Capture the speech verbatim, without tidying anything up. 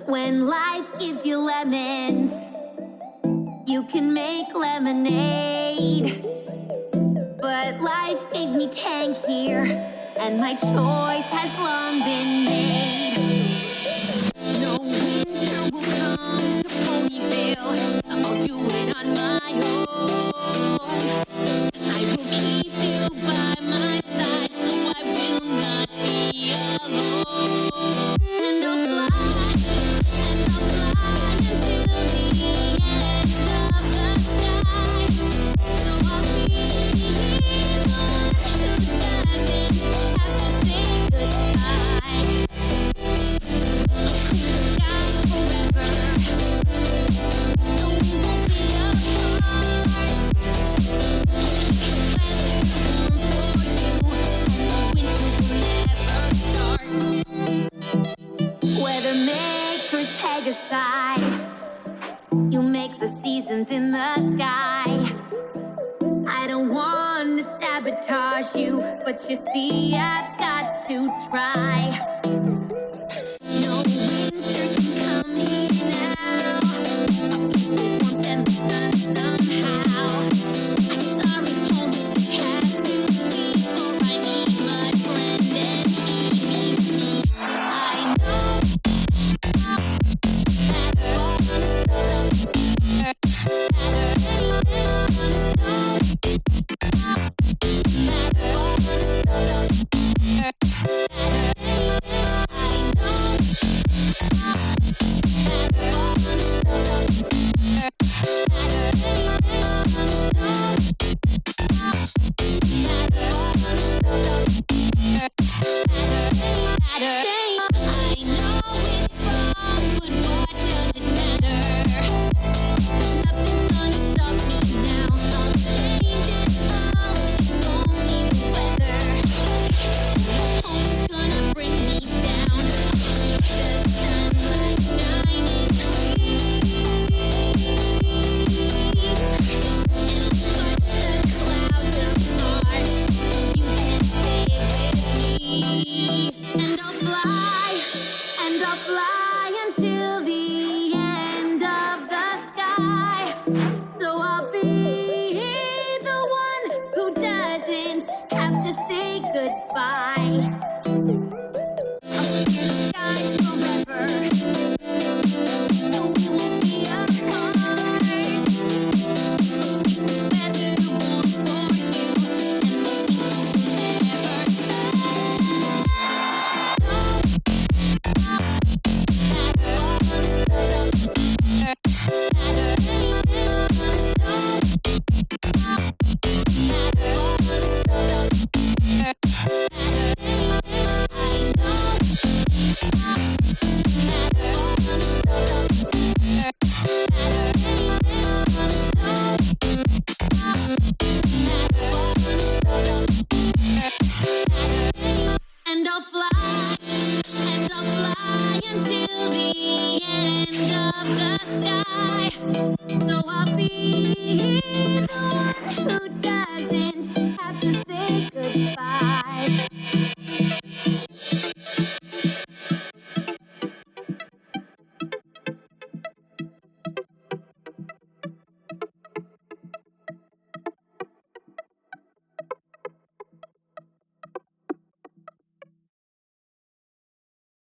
When life gives you lemons, you can make lemonade. But life gave me Tank here, and my choice has long been made. No winter will come to Ponyville. I'll do it on my own. I will keep you by my side, so I will not be alone. And I'll fly, and I'll fly until the end of the sky. So I'll be the one who doesn't have to say goodbye. Clear skies forever, no, we won't be apart. Weather makers peg aside, you make the seasons in the sky. I don't want to sabotage you, but you see I've got to try. No winter can come here now. I'll keep the warmth and the sun somehow. I'm sorry, Pony, have to leave, for I need my friend and he. I know and I'll fly, and I'll fly until the end of the sky. So I'll be the one who doesn't have to say goodbye.